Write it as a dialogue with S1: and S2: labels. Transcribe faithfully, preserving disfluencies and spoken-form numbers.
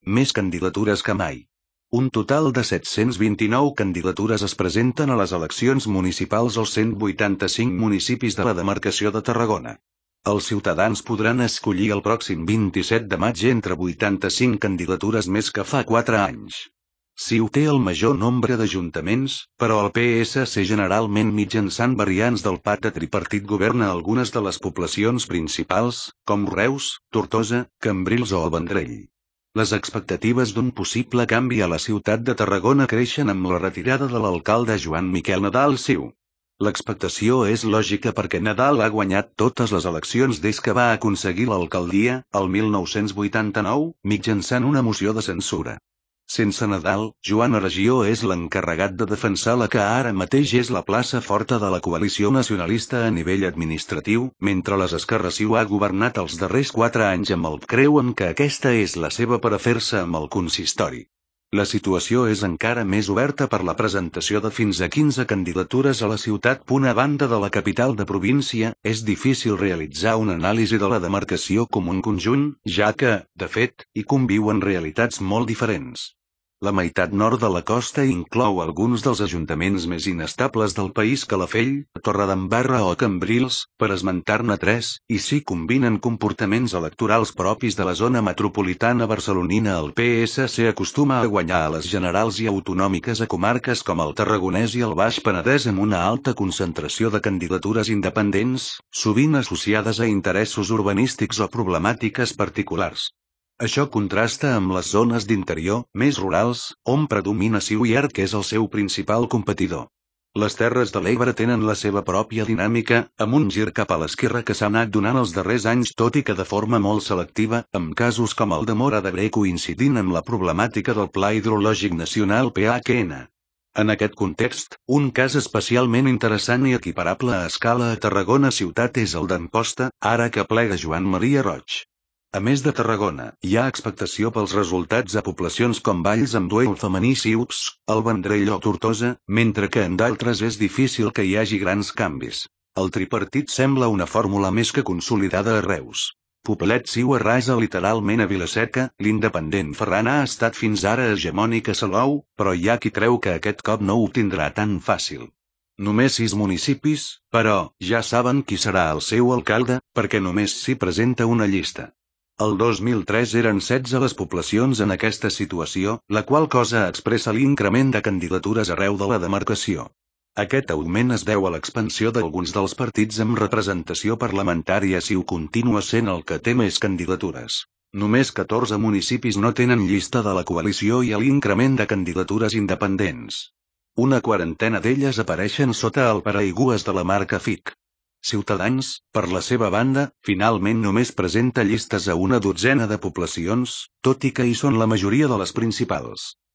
S1: més candidatures que mai. Un total de set-cents vint-i-nou candidatures es presenten a les eleccions municipals als cent vuitanta-cinc municipis de la demarcació de Tarragona. Els ciutadans podran escollir el pròxim vint-i-set de maig entre vuitanta-cinc candidatures més que fa quatre anys. Ciu té el major nombre d'ajuntaments, però el P S C generalment mitjançant variants del pacte tripartit governa algunes de les poblacions principals, com Reus, Tortosa, Cambrils o el Vendrell. Les expectatives d'un possible canvi a la ciutat de Tarragona creixen amb la retirada de l'alcalde Joan Miquel Nadal Ciu. L'expectació és lògica perquè Nadal ha guanyat totes les eleccions des que va aconseguir l'alcaldia, el mil nou-cents vuitanta-nou, mitjançant una moció de censura. Sense Nadal, Joan Aragió és l'encarregat de defensar la que ara mateix és la plaça forta de la coalició nacionalista a nivell administratiu, mentre les Esquerres Ciu ha governat els darrers quatre anys amb el creuen que aquesta és la seva per a fer-se amb el consistori. La situació és encara més oberta per la presentació de fins a quinze candidatures a la ciutat. A banda de la capital de província, és difícil realitzar una anàlisi de la demarcació com un conjunt, ja que, de fet, hi conviuen realitats molt diferents. La meitat nord de la costa inclou alguns dels ajuntaments més inestables del país: Calafell, Torredembarra o Cambrils, per esmentar-ne tres, i si combinen comportaments electorals propis de la zona metropolitana barcelonina. El P S C acostuma a guanyar a les generals i autonòmiques a comarques com el Tarragonès i el Baix Penedès amb una alta concentració de candidatures independents, sovint associades a interessos urbanístics o problemàtiques particulars. Això contrasta amb les zones d'interior, més rurals, on predomina Ciu i Erc és el seu principal competidor. Les Terres de l'Ebre tenen la seva pròpia dinàmica, amb un gir cap a l'esquerra que s'ha anat donant els darrers anys, tot i que de forma molt selectiva, amb casos com el de Móra d'Ebre coincidint amb la problemàtica del Pla Hidrològic Nacional P H N. En aquest context, un cas especialment interessant i equiparable a escala a Tarragona ciutat és el d'Amposta, ara que plega Joan Maria Roig. A més de Tarragona, hi ha expectació pels resultats a poblacions com Valls amb duel femení Ciups, el Vendrell o Tortosa, mentre que en d'altres és difícil que hi hagi grans canvis. El tripartit sembla una fórmula més que consolidada a Reus. Poblet Ciu arrasa literalment a Vila-seca, l'independent Ferran ha estat fins ara hegemònic a Salou, però hi ha qui creu que aquest cop no ho tindrà tan fàcil. Només sis municipis, però, ja saben qui serà el seu alcalde, perquè només s'hi presenta una llista. El dos mil tres eren setze les poblacions en aquesta situació, la qual cosa expressa l'increment de candidatures arreu de la demarcació. Aquest augment es deu a l'expansió d'alguns dels partits amb representació parlamentària. Ciu continua sent el que té més candidatures. Només catorze municipis no tenen llista de la coalició i a l'increment de candidatures independents. Una quarantena d'elles apareixen sota el paraigües de la marca F I C. Ciutadans, per la seva banda, finalment només presenta llistes a una dotzena de poblacions, tot i que hi són la majoria de les principals.